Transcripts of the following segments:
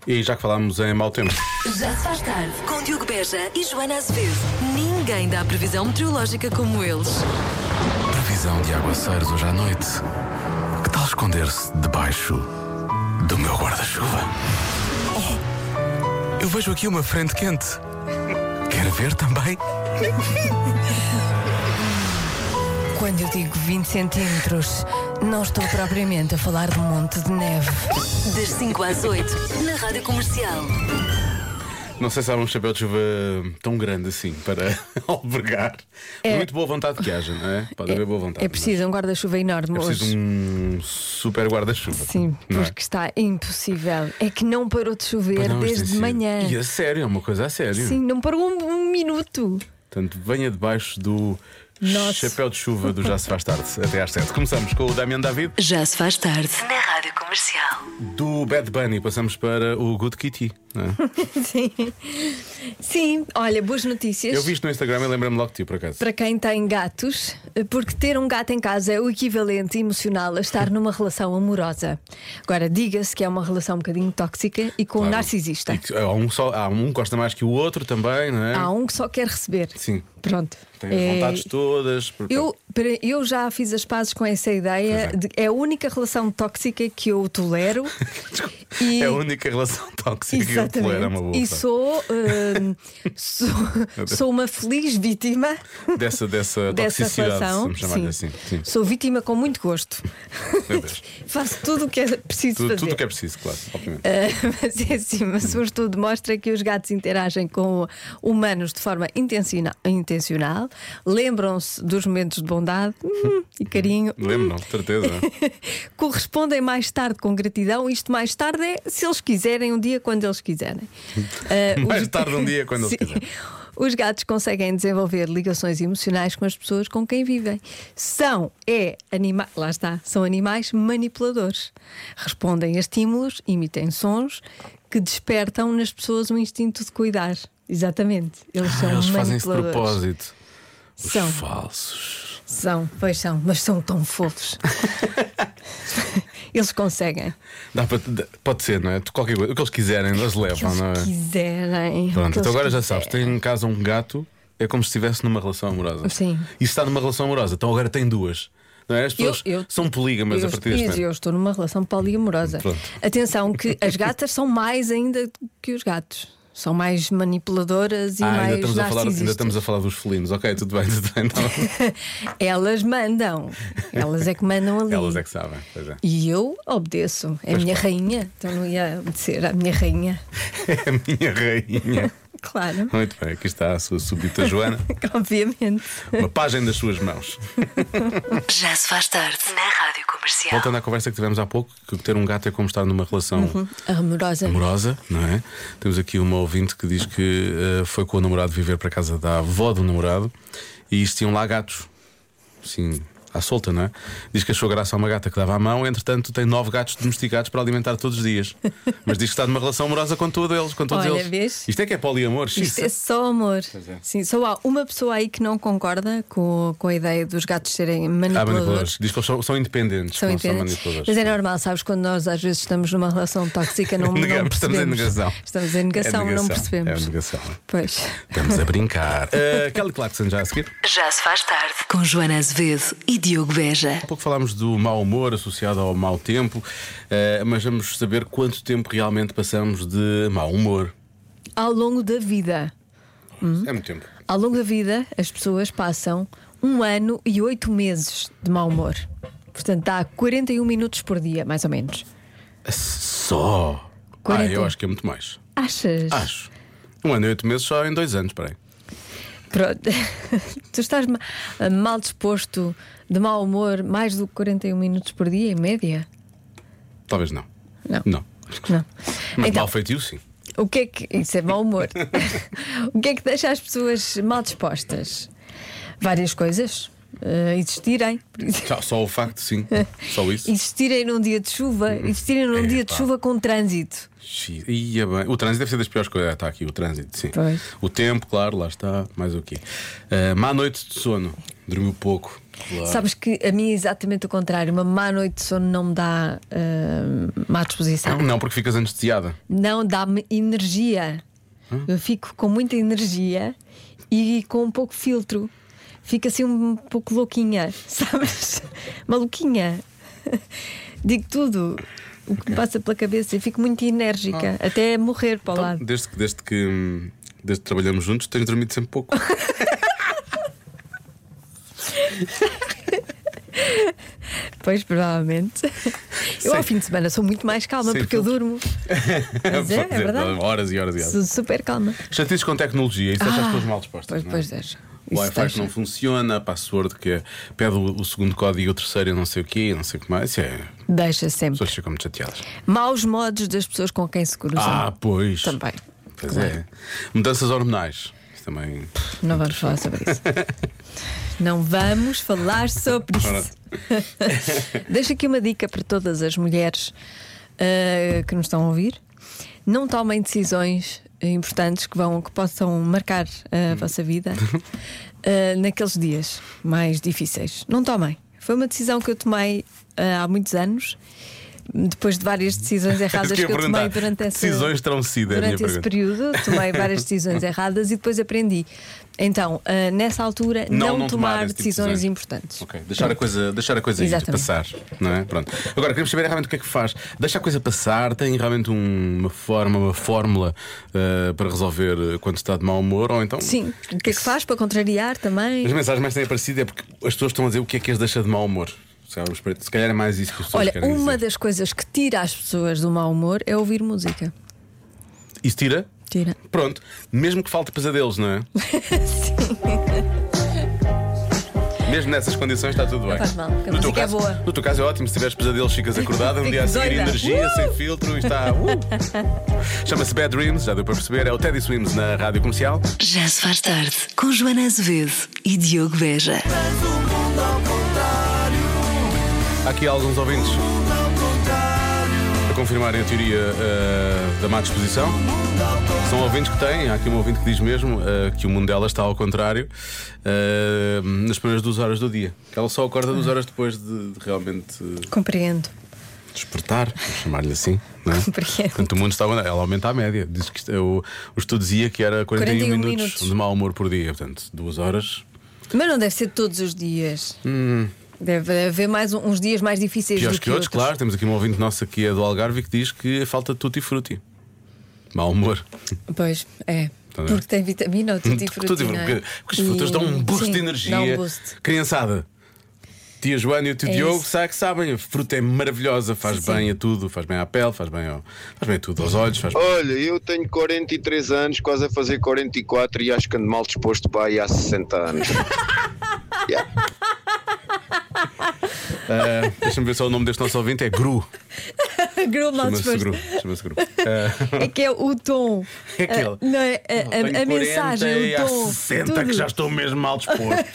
E já que falámos em mau tempo, Já se faz tarde com Diogo Beja e Joana Azevedo. Ninguém dá previsão meteorológica como eles. previsão de aguaceiros hoje à noite. Que tal esconder-se debaixo do meu guarda-chuva? Oh, eu vejo aqui uma frente quente. Quer ver também? Quando eu digo 20 centímetros, não estou propriamente a falar de um monte de neve. Das 5 às 8, na Rádio Comercial. Não sei se há um chapéu de chuva tão grande assim para albergar. Muito boa vontade que haja, não é? Pode haver boa vontade. É preciso um guarda-chuva enorme É hoje. preciso um super guarda-chuva. Sim, não é? porque está impossível. É que não parou de chover Pois não, isto tem desde sido- manhã. E a sério, é uma coisa a sério. Sim, não parou um minuto. Portanto, venha debaixo do Nosso. chapéu de chuva do Já se faz tarde, até às 7. Começamos com o Damian David. Já se faz tarde, na Rádio Comercial. Do Bad Bunny passamos para o Good Kitty, não é? Sim. Sim, olha, boas notícias. Eu vi isto no Instagram e lembrei-me logo de ti, por acaso. Para quem tem gatos, porque ter um gato em casa é o equivalente emocional a estar numa relação amorosa. Agora, diga-se que é uma relação um bocadinho tóxica e com um Claro. narcisista. E que há um que gosta mais que o outro também, não é? Há um que só quer receber. Sim, Pronto. tem as vontades todas. Eu já fiz as pazes com essa ideia. Pois É a única relação tóxica que eu tolero. E- É a única relação tóxica que eu tolero, é uma boa E frase. sou uma feliz vítima Dessa dessa toxicidade, relação. vamos chamar-lhe assim. Sim. Sou vítima com muito gosto. Meu Deus. Faço tudo o que é preciso fazer. Tudo o que é preciso, claro, obviamente. Mas é assim, mas o estudo mostra que os gatos interagem com humanos de forma intencional, lembram-se dos momentos de bondade e carinho, Lembro-não, de certeza. correspondem mais tarde com gratidão. Isto mais tarde é se eles quiserem, um dia quando eles quiserem. Mais tarde um dia, quando eles Sim. quiserem. Os gatos conseguem desenvolver ligações emocionais com as pessoas com quem vivem. Lá está, são animais manipuladores. Respondem a estímulos, emitem sons que despertam nas pessoas um instinto de cuidar. Exatamente. Eles são Eles fazem isso de manipuladores. propósito. Os São. falsos. Pois são, mas são tão fofos. Eles conseguem. Pode ser, não é? Qualquer coisa, o que eles quiserem, eles levam, não é? Quiserem. Pronto, o que então agora eles já sabes, quiserem. tem em casa um gato, é como se estivesse numa relação amorosa. Sim. E se está numa relação amorosa, então agora tem duas. Não é? As pessoas são polígamas a partir deste eu momento. estou numa relação poliamorosa. Pronto. Atenção, que as gatas são mais ainda que os gatos. São mais manipuladoras e mais ainda narcisistas. estamos a falar dos felinos. Ok, tudo bem. Então, Elas mandam. Elas é que mandam ali. elas é que sabem. Pois é. E eu obedeço. É a minha rainha. Então não ia obedecer à minha rainha. É a minha rainha. Claro. Muito bem, aqui está a sua súbdita Joana. Obviamente. Uma página das suas mãos. Já se faz tarde, na Rádio Comercial. Voltando à conversa que tivemos há pouco, que ter um gato é como estar numa relação Amorosa. amorosa, não é? Temos aqui uma ouvinte que diz que foi com o namorado viver para a casa da avó do namorado e existiam lá gatos, assim, à solta, não é? Diz que achou graça a uma gata que dava à mão, entretanto tem 9 gatos domesticados para alimentar todos os dias. Mas diz que está numa relação amorosa com todos eles. Olha, eles. vês? Isto é que é poliamor, Isto é só amor. Pois é. Sim, só há uma pessoa aí que não concorda com a ideia dos gatos serem manipuladores. Diz que eles são independentes, São não entendentes. são manipuladores. Mas é normal, sabes, quando nós às vezes estamos numa relação tóxica, não Estamos percebemos. em negação. Estamos em negação, É não percebemos. É negação. Pois. Estamos a brincar. Kelly Clarkson já a seguir. Já se faz tarde, com Joana Azevedo e Diogo Beja. Há pouco falámos do mau humor associado ao mau tempo, mas vamos saber quanto tempo realmente passamos de mau humor. Ao longo da vida. É muito tempo. Ao longo da vida, as pessoas passam 1 ano e 8 meses de mau humor. Portanto, dá 41 minutos por dia, mais ou menos. Só? 40. Eu acho que é muito mais. Achas? Acho. 1 ano e 8 meses só em 2 anos, espera aí. Pronto. Tu estás mal disposto, de mau humor, mais do que 41 minutos por dia, em média? Talvez não. Não. Não. Não. Mas Então, mal feitio, sim. o que é que. Isso é mau humor. O que é que deixa as pessoas mal dispostas? Várias coisas. existirem. Por exemplo. Só o facto, sim. Só isso. Existirem num dia de chuva, existirem num dia de chuva com trânsito. Ia bem. O trânsito deve ser das piores coisas. Está aqui o trânsito, sim. Pois. O tempo, claro, lá está. Mais o quê? Má noite de sono. Dormiu pouco. Claro. Sabes que a mim é exatamente o contrário. Uma má noite de sono não me dá má disposição. Não, porque ficas anestesiada. Não, dá-me energia. Eu fico com muita energia e com um pouco filtro. Fico assim um pouco louquinha, sabes? Maluquinha. Digo tudo o que me passa pela cabeça e fico muito enérgica até morrer para o lado. Desde que trabalhamos juntos, tens dormido sempre pouco. Pois, provavelmente. Eu ao fim de semana sou muito mais calma porque eu durmo. Mas é verdade. Horas e horas e horas. Sou super calma. Chatices com tecnologia, isso deixa as pessoas mal dispostas. Pois deixa. O Wi-Fi que não funciona, a password que pede o segundo código e o terceiro, não sei o quê, não sei o que mais. Isso é. Deixa sempre. As pessoas ficam muito chateadas. Maus modos das pessoas com quem se cruzam. Pois. Também. Pois claro. é. Mudanças hormonais. Isso também. Não vamos falar sobre isso. Não vamos falar sobre isso. Deixo aqui uma dica para todas as mulheres que nos estão a ouvir. Não tomem decisões importantes que possam marcar a vossa vida naqueles dias mais difíceis. Não tomem. Foi uma decisão que eu tomei há muitos anos, depois de várias decisões erradas que eu tomei durante esse período. Tomei várias decisões erradas e depois aprendi. Então, nessa altura, não tomar decisões importantes. Ok, deixar a coisa ir, passar, não é? Pronto. Agora queremos saber realmente o que é que faz. Deixa a coisa passar, tem realmente uma fórmula para resolver quando está de mau humor, ou então. Sim, o que é que faz para contrariar também? As mensagens mais têm aparecido é porque as pessoas estão a dizer o que é que as deixa de mau humor. Se calhar é mais isso que as pessoas querem dizer. Uma das coisas que tira as pessoas do mau humor é ouvir música. Isso tira? Tira. Pronto, mesmo que falte pesadelos, não é? Sim. Mesmo nessas condições está tudo bem. Não faz mal, porque a música é boa. No teu caso é ótimo, se tiveres pesadelos ficas acordada, no dia a seguir energia, sem filtro, e está. Chama-se Bad Dreams, já deu para perceber, é o Teddy Swims na Rádio Comercial. Já se faz tarde, com Joana Azevedo e Diogo Beja. Há aqui alguns ouvintes a confirmarem a teoria da má disposição. São ouvintes que têm. Há aqui um ouvinte que diz mesmo que o mundo dela está ao contrário nas primeiras 2 horas do dia. Que ela só acorda 2 horas depois de realmente Compreendo. despertar, vou chamar-lhe assim, não é? Compreendo. Portanto, o mundo está. Ela aumenta a média. Diz que o estudo dizia que era 41 minutos de mau humor por dia. Portanto, 2 horas. Mas não deve ser todos os dias. Deve haver uns dias mais difíceis Piores do que outros, claro. Temos aqui um ouvinte nosso que é do Algarve que diz que falta tutti frutti. Mau humor. Pois, é. Porque tem vitamina ou tutti frutti, não é? Porque as frutas dão um boost de energia. Dá um boost. Criançada, tia Joana e o tio Diogo sabem, a fruta é maravilhosa, faz bem a tudo, faz bem à pele, faz bem a tudo, aos olhos. Olha, eu tenho 43 anos, quase a fazer 44 e acho que ando mal disposto para aí há 60 anos. Yeah. Deixa-me ver só o nome deste nosso ouvinte, é Gru. Gru mal disposto. Chama-se Gru. É que é o tom. É aquele. Não é, a mensagem, o tom. Há 60 tudo. que já estou mesmo mal disposto.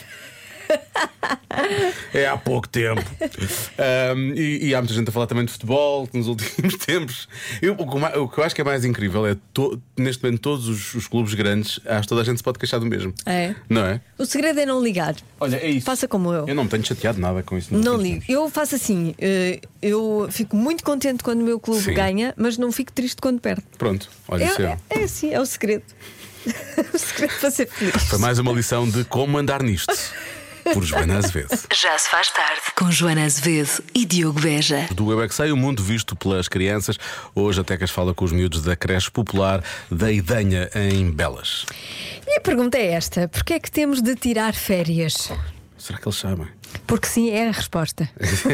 É há pouco tempo. E há muita gente a falar também de futebol nos últimos tempos. O que eu acho que é mais incrível é neste momento todos os clubes grandes, acho que toda a gente se pode queixar do mesmo. É. Não é? O segredo é não ligar. Olha, é isso. Faça como eu. Eu não me tenho chateado nada com isso. Não ligo. Eu faço assim. Eu fico muito contente quando o meu clube ganha, mas não fico triste quando perde. Pronto, olha isso. É assim, é o segredo. O segredo para ser feliz. Foi mais uma lição de como andar nisto. Por Joana Azevedo. Já se faz tarde, com Joana Azevedo e Diogo Beja. Do Eu é que Sei, o mundo visto pelas crianças. Hoje a Tecas fala com os miúdos da creche popular da Idenha, em Belas. E a pergunta é esta: porquê é que temos de tirar férias? Será que eles sabem? Porque sim, é a resposta.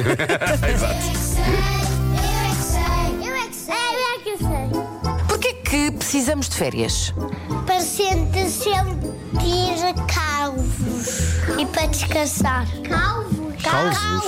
Porquê que precisamos de férias? Para sentir calvos e para descansar. Calvos?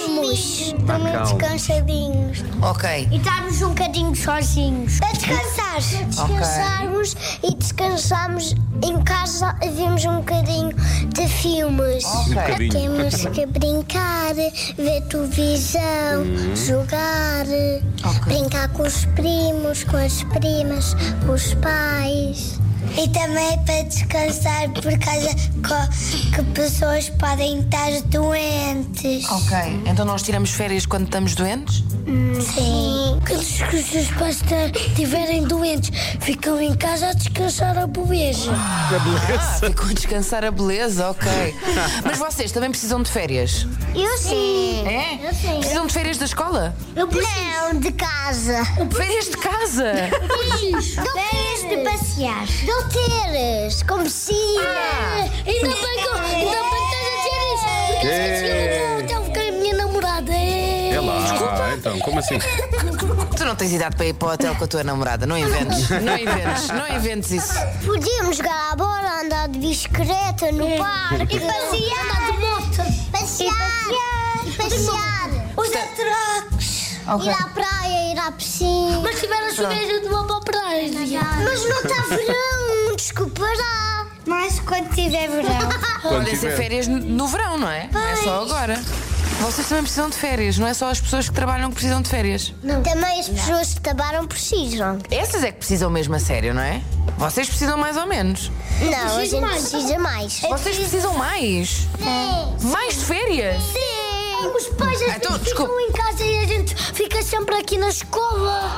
Calmos. Também descansadinhos. Ok. E estarmos um bocadinho sozinhos. Para descansar. Descansarmos e descansarmos em casa e vemos um bocadinho de filmes. bocadinho. Temos que brincar, ver televisão, jogar, brincar com os primos, com as primas, com os pais. E também para descansar por causa que pessoas podem estar doentes. Ok, então nós tiramos férias quando estamos doentes? Sim. Quando os seus pais estiverem doentes, ficam em casa a descansar a beleza. Ficou a descansar a beleza, ok. Mas vocês também precisam de férias? Eu sim. É? Eu sim. Precisam de férias da escola? Não, de casa. Férias de casa? Férias de passear. De hotéis, com piscina. Ainda bem que estás a dizer isso. Porque eu estou com a minha namorada. É lá, então, como assim? Tu não tens idade para ir para o hotel com a tua namorada, não inventes. Não inventes isso. Podíamos jogar a bola, andar de bicicleta no parque. E passear. Andar de moto. Passear. Usar trocos. Ir à praia, ir à piscina. Mas se tiver a chover, eu vou para a praia. Mas não está verão, desculpará. Mas quando tiver verão. Podem ser férias no verão, não é? Não é só agora. Vocês também precisam de férias, não é só as pessoas que trabalham que precisam de férias. Não. Também as pessoas que trabalham precisam. Essas é que precisam mesmo a sério, não é? Vocês precisam mais ou menos. Não, a gente precisa mais. Vocês precisam mais? Sim. Mais de férias? Sim. Os pais Então, ficam desculpa. em casa e a gente fica sempre aqui na escola.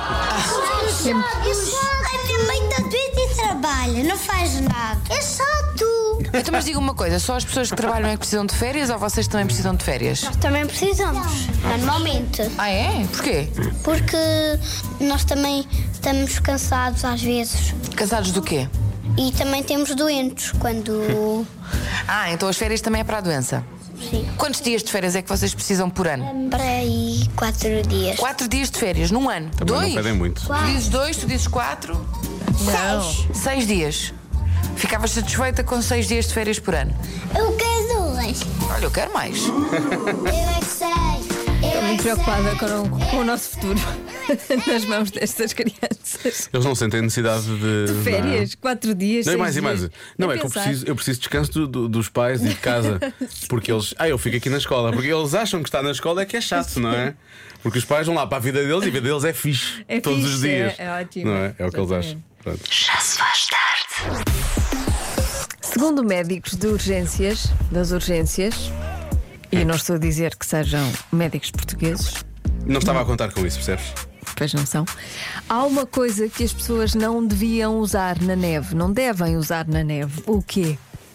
A minha mãe está doente e trabalha, não faz nada. É chato. Então, mas diga uma coisa, só as pessoas que trabalham é que precisam de férias ou vocês também precisam de férias? Também precisamos, normalmente. Ah, é? Porquê? Porque nós também estamos cansados às vezes. Cansados do quê? E também temos doentes quando. Ah, então as férias também é para a doença. Sim. Quantos dias de férias é que vocês precisam por ano? Para aí 4 dias. 4 dias de férias num ano. Também 2? não pedem muito. Tu dizes 2, tu dizes 4? Não. 6 dias. Ficavas satisfeita com 6 dias de férias por ano? Eu quero 2. Olha, eu quero mais. Eu é que sei. Estou muito preocupada com o nosso futuro nas mãos destas crianças. Eles não sentem necessidade de Férias, 4 dias. Não, e 6 mais e mais. dias. Não, A é que pensar. eu preciso de descanso dos pais e de casa. Porque eles. Eu fico aqui na escola. Porque eles acham que estar na escola é que é chato, não é? Porque os pais vão lá para a vida deles e a vida deles é fixe. É todos fixe, os dias. é ótimo. Não é? É o que eles acham. Exatamente. Pronto. Já se faz tarde. Segundo médicos de urgências, das urgências, e não estou a dizer que sejam médicos portugueses, Não estava a contar com isso, percebes? pois não são, há uma coisa que as pessoas não deviam usar na neve, não devem usar na neve. O quê?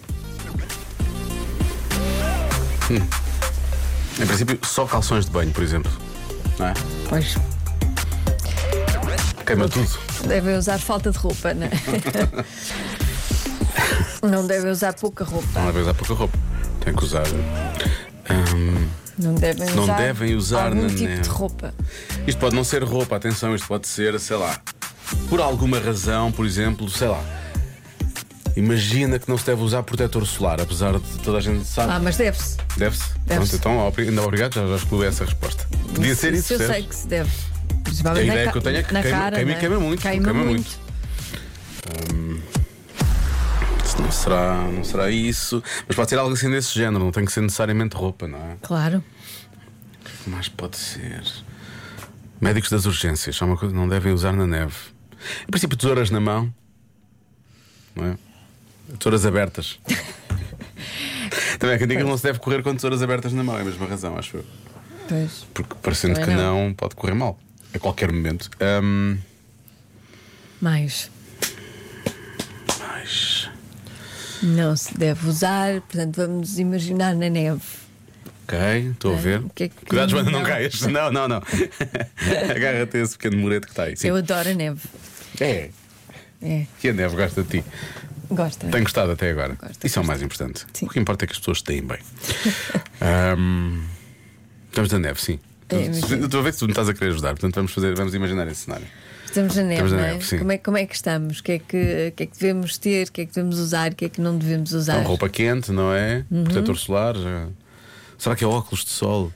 Em princípio, só calções de banho, por exemplo. Não é? Pois, Queima tudo. devem usar falta de roupa, não é? Não devem usar pouca roupa. Não deve usar pouca roupa. Tem que usar. Não devem Não usar, devem usar algum na tipo neve. de roupa. Isto pode não ser roupa, atenção, isto pode ser, sei lá, por alguma razão, por exemplo, sei lá. Imagina que não se deve usar protetor solar, apesar de toda a gente sabe. Ah, mas deve-se. Deve-se? Deve-se. Pronto, então, ainda obrigado, já excluí essa resposta. Podia ser isso, eu sei percebes? que se deve. A Principalmente ideia na que eu tenho é que na queima, cara, queima, não é? queima muito. Queima muito. Se não será isso. Mas pode ser algo assim desse género, não tem que ser necessariamente roupa, não é? Claro. O que mais pode ser? Médicos das urgências, é uma coisa que não devem usar na neve. Em princípio, tesouras na mão, não é? Tesouras abertas. Também há quem diga que não se deve correr com tesouras abertas na mão, é a mesma razão, acho eu. Pois. Porque parecendo Também que não. não, pode correr mal a qualquer momento. Mais. Mas. Não se deve usar, portanto, vamos imaginar na neve. Ok, estou a ver. O que é que- Cuidado, Joana, não não. caias. Não. Agarra-te a esse pequeno murete que está aí. Sim. Eu adoro a neve. É. É, Que a neve gosta de ti. gosto. Tem gostado até agora. Gosto, Isso é o gosto. mais importante. Sim. O que importa é que as pessoas deem bem. Estamos na neve, sim. imagino. Estou a ver que tu me estás a querer ajudar, portanto vamos imaginar esse cenário. Estamos na neve, Estamos na não é? neve, sim. Como é que estamos? O que é que devemos ter? O que é que devemos usar? O que é que não devemos usar? Então, roupa quente, não é? Protetor solar, já Será que é óculos de sol?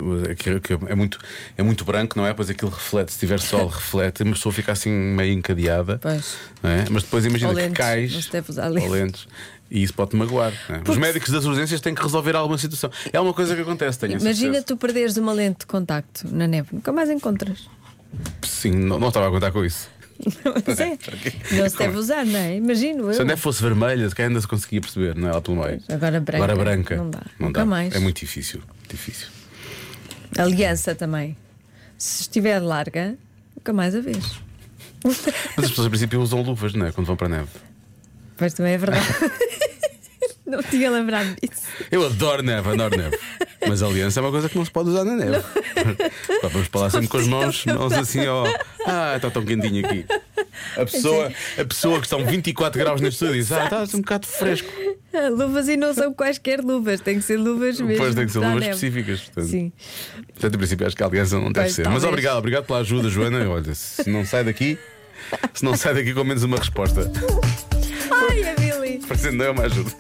É muito branco, não é? Pois aquilo reflete, se tiver sol, reflete, uma pessoa fica assim meio encadeada. Pois. Não é? Mas depois imagina que Lentes, cais. não se deve usar ou lentes. lentes. E isso pode-te magoar. Não é? Os médicos das urgências têm que resolver alguma situação. É uma coisa que acontece, tenho a Imagina certeza. tu perderes uma lente de contacto na neve, nunca mais encontras. Sim, não estava a contar com isso. Mas é, não se deve usar, não é? Imagino Se a eu. neve fosse vermelha, que ainda se conseguia perceber, não é? Lá pelo meio. Agora branca. Não dá. Nunca mais. É muito difícil. Difícil. Aliança também. Se estiver larga, nunca mais a vês. Mas as pessoas, a princípio, usam luvas, não é? Quando vão para a neve. Pois também é verdade. Não tinha lembrado disso. Eu adoro neve. Mas a aliança é uma coisa que não se pode usar na neve. Vamos para lá sempre com as mãos assim, ó. Está tão quentinho aqui. A pessoa que estão 24 graus neste estúdio diz: está um bocado fresco. Luvas e não são quaisquer luvas, tem que ser luvas mesmo. Depois tem que ser para a luvas neve. específicas. Portanto, Sim. Portanto, em princípio, acho que a aliança não deve Pois, ser. talvez. Mas obrigado pela ajuda, Joana. Olha, se não sai daqui com menos uma resposta. Ai, a Billy. Parecendo não é uma ajuda.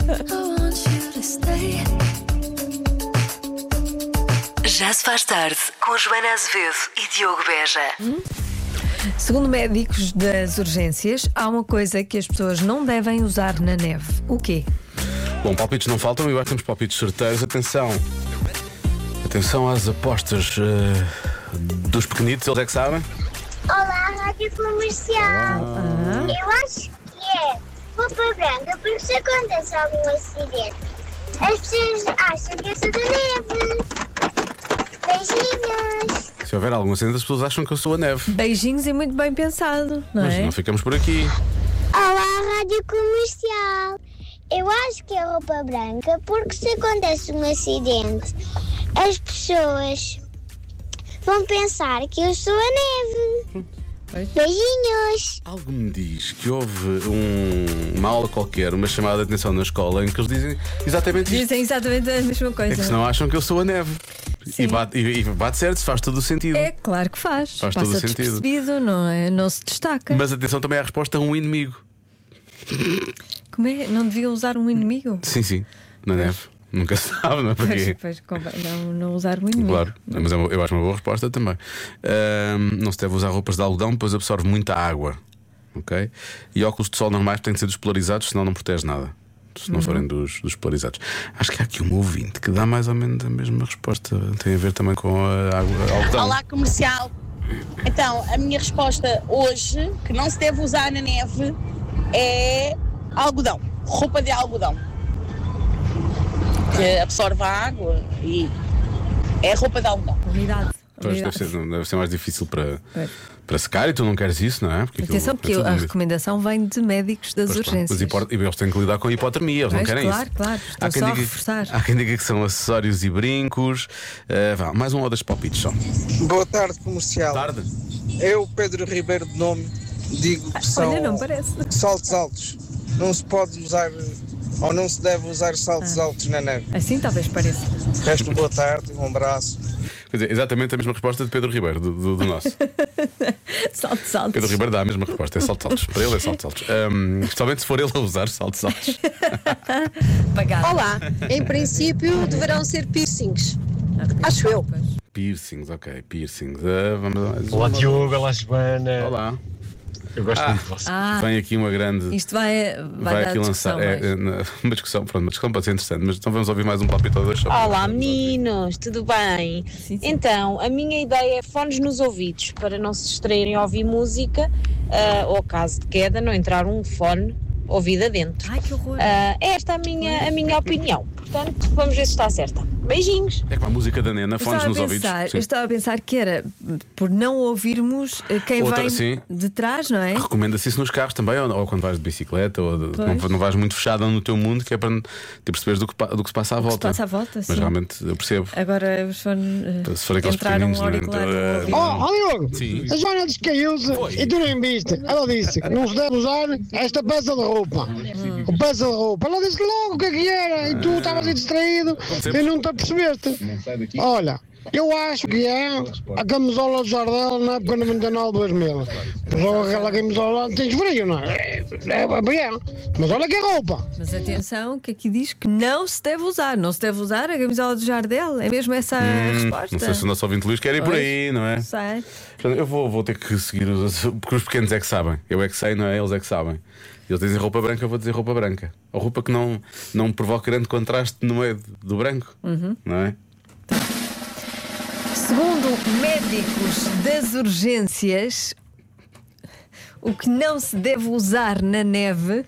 Já se faz tarde com Joana Azevedo e Diogo Beja. Segundo médicos das urgências, há uma coisa que as pessoas não devem usar na neve. O quê? Bom, palpites não faltam e agora temos palpites certeiros. Atenção às apostas dos pequenitos, eles é que sabem. Olá, Rádio Comercial. Eu acho que é roupa branca, porque se acontece algum acidente, as pessoas acham que eu sou da neve. Beijinhos. Se houver algum acidente, as pessoas acham que eu sou a neve. Beijinhos e muito bem pensado, não Mas é? não ficamos por aqui. Olá, Rádio Comercial. Eu acho que é roupa branca, porque se acontece um acidente, as pessoas vão pensar que eu sou a neve. Beijinhos. Algo me diz que houve uma aula qualquer, uma chamada de atenção na escola, em que eles dizem exatamente isto. Dizem exatamente a mesma coisa. É que senão acham que eu sou a neve. Sim. E bate certo, faz todo o sentido. É claro que faz. Faz todo o Passa sentido. despercebido, não é? Não se destaca. Mas atenção também à resposta a um inimigo. Como é? Não deviam usar um inimigo? Sim, na neve. Nunca se sabe, não é? Porque... Pois, convém não usar um inimigo. Claro, mas eu acho uma boa resposta também. Não se deve usar roupas de algodão, pois absorve muita água. Ok? E óculos de sol normais têm de ser dos polarizados, senão não protege nada. Se não forem dos polarizados. Acho que há aqui um ouvinte que dá mais ou menos a mesma resposta. Tem a ver também com a água algodão. Olá, comercial. Então, a minha resposta hoje, que não se deve usar na neve, é algodão. Roupa de algodão. Que absorve a água e é roupa de algodão. Umidade. Pois deve ser mais difícil para secar e tu não queres isso, não é? Porque atenção, porque a recomendação vem de médicos das urgências. Mas eles têm que lidar com a hipotermia, eles não querem claro, isso. Claro, estou só a reforçar. Há quem diga que são acessórios e brincos. Mais um ou dois palpites só. Boa tarde, comercial. Boa tarde. Eu, Pedro Ribeiro de nome, digo que são Olha, não parece. saltos altos. Não se pode usar, ou não se deve usar saltos altos na neve. Assim talvez pareça. Resto, boa tarde, um abraço. Quer dizer, exatamente a mesma resposta de Pedro Ribeiro, do nosso. Saltos altos. Pedro Ribeiro dá a mesma resposta, é saltos altos. Para ele é saltos altos. Especialmente se for ele a usar saltos altos. Pagado. Olá, em princípio deverão ser piercings. Acho eu. Piercings, ok, piercings. Vamos Olá, Diogo, olá, Joana. Olá. Eu gosto muito de você. Vem aqui uma grande. Isto vai dar aqui discussão lançar uma discussão pode ser interessante, mas então vamos ouvir mais um palpite ou dois. Olá meninos, tudo bem? Sim. Então, a minha ideia é fones nos ouvidos, para não se distraírem a ouvir música, ou caso de queda, não entrar um fone ouvido adentro. Ai, que horror. Esta é a minha opinião, portanto, vamos ver se está certa. Beijinhos. É com a música da Nena, fones nos ouvidos. Eu estava a pensar que era por não ouvirmos quem vem sim. de trás, não é? Recomenda-se isso nos carros também, ou quando vais de bicicleta, ou não vais muito fechada no teu mundo, que é para te perceberes do que se passa à volta. Se passa à volta, mas sim. realmente eu percebo. Agora os fones Se for aqueles entraram um pequeninos, auricular. Diogo, Sim. a Joana descaiu-se e tu nem viste. Ela disse que não se deve usar esta peça de roupa. O peça de roupa. Ela disse logo o que é que era e tu estavas aí distraído e não te apercebeste. Olha, eu acho que é a camisola do Jardel na época 99-2000. Só aquela camisola tens frio, não é? Mas olha que é roupa. Mas atenção, que aqui diz que não se deve usar. Não se deve usar a camisola do Jardel. É mesmo essa a resposta? Não sei se o nosso ouvinte Luís quer ir por aí, não é? Sei. Portanto, eu vou ter que seguir porque os pequenos é que sabem. Eu é que sei, não é? Eles é que sabem. Eles dizem roupa branca, eu vou dizer roupa branca. Ou roupa que não provoca grande contraste no meio do branco, não é? Segundo médicos das urgências, o que não se deve usar na neve.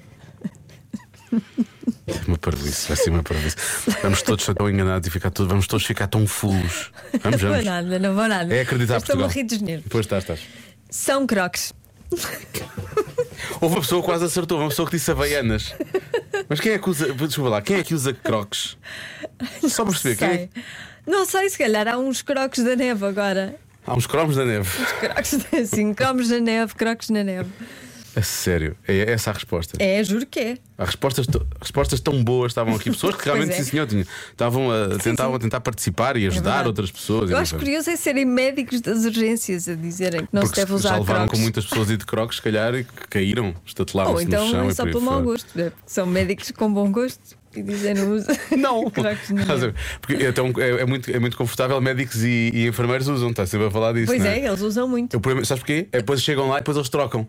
Uma parvoíce, vai ser uma parvoíce. Vamos todos ser tão enganados e vamos todos ficar tão fulos. Vamos. Não vou nada. É acreditar por Portugal. Estou a rir dos nervos. Pois estás. São crocs. Houve uma pessoa que quase acertou, uma pessoa que disse Havaianas. Mas quem é que usa? Desculpa lá, quem é que usa crocs? Só para perceber, quem é? Não sei, se calhar há uns crocs da neve agora. Há uns cromos da neve. Sim, cromos da neve, crocs na neve. A sério, é essa a resposta? É, juro que é. Há respostas tão boas estavam aqui. Pessoas que realmente, sim senhor, tentavam tentar participar e ajudar outras pessoas. Eu acho curioso é serem médicos das urgências a dizerem que não se deve usar crocs. Já levaram com muitas pessoas de crocs, se calhar, e que caíram, estatelaram-se então no chão. É só pelo mau gosto. São médicos com bom gosto. E dizem não usa. Não, crocs porque é muito confortável. Médicos e enfermeiros usam, está sempre a falar disso. Pois não é, eles usam muito. Sabes porquê? Depois chegam lá e depois eles trocam.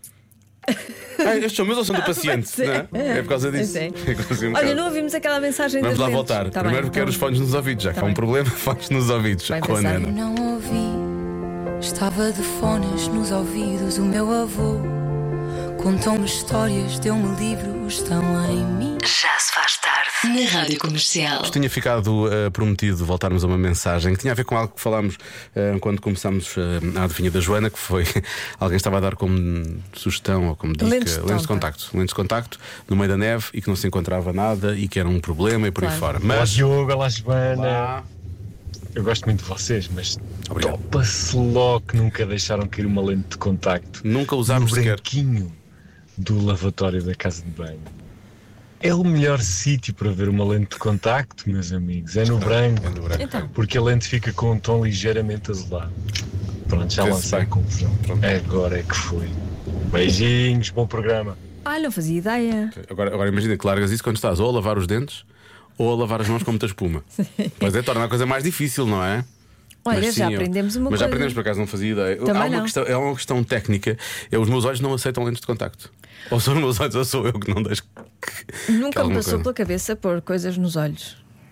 Estes são meus ou são do paciente? Não é? É por causa disso. Olha, não ouvimos aquela mensagem. Vamos lá voltar. Primeiro quero os fones nos ouvidos, já que há um problema, fones nos ouvidos. Com a Nana. Não ouvi, estava de fones nos ouvidos. O meu avô contou-me histórias, deu-me livros, estão em mim. Já se faz tarde na Rádio Comercial. Tinha ficado prometido voltarmos a uma mensagem que tinha a ver com algo que falámos quando começámos a adivinha da Joana, que foi alguém estava a dar como sugestão ou como dica lentes de contacto no meio da neve e que não se encontrava nada e que era um problema e por aí fora. Olá Diogo, olá Joana. Eu gosto muito de vocês, mas topa-se logo que nunca deixaram cair uma lente de contacto. Nunca usámos no branquinho do lavatório da casa de banho. É o melhor sítio para ver uma lente de contacto, meus amigos. É no branco. Então. Porque a lente fica com um tom ligeiramente azulado. Pronto, já lancei a confusão. Agora é que foi. Beijinhos, bom programa. Não fazia ideia. Agora imagina que largas isso quando estás ou a lavar os dentes ou a lavar as mãos com muita espuma. Pois torna a coisa mais difícil, não é? Olha, mas, já aprendemos uma coisa. Mas já aprendemos, por acaso não fazia ideia. É uma questão técnica. Os meus olhos não aceitam lentes de contacto. Ou são os meus olhos ou sou eu que não deixo. Nunca me passou pela cabeça pôr coisas nos olhos.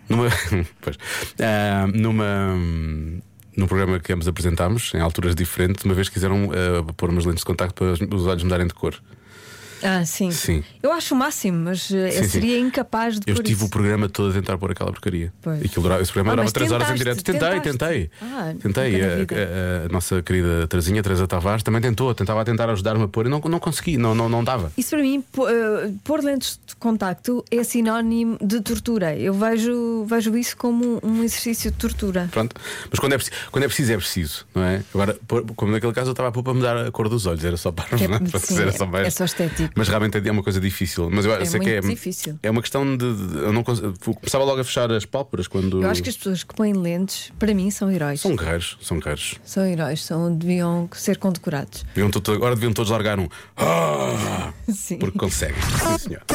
Num programa que ambos apresentámos, em alturas diferentes, uma vez quiseram pôr umas lentes de contacto para os olhos mudarem de cor. Sim. Eu acho o máximo, mas eu seria incapaz de pôr. Eu estive o programa todo a tentar pôr aquela porcaria. Esse programa durava 3 horas em direto. Tentei. A nossa querida Terezinha, Teresa Tavares, também tentava ajudar-me a pôr e não consegui, não dava. Isso para mim, pôr lentes de contacto é sinónimo de tortura. Eu vejo isso como um exercício de tortura. Pronto, mas quando é preciso, não é? Agora, como naquele caso, eu estava a pôr para mudar a cor dos olhos, era só para é só estético. Mas realmente é uma coisa difícil. Mas eu sei que é difícil. É uma questão de eu não começava logo a fechar as pálpebras quando. Eu acho que as pessoas que põem lentes, para mim, são heróis. São guerreiros. São heróis, deviam ser condecorados. Agora deviam todos largar um. Sim. Porque conseguem. Sim, senhor.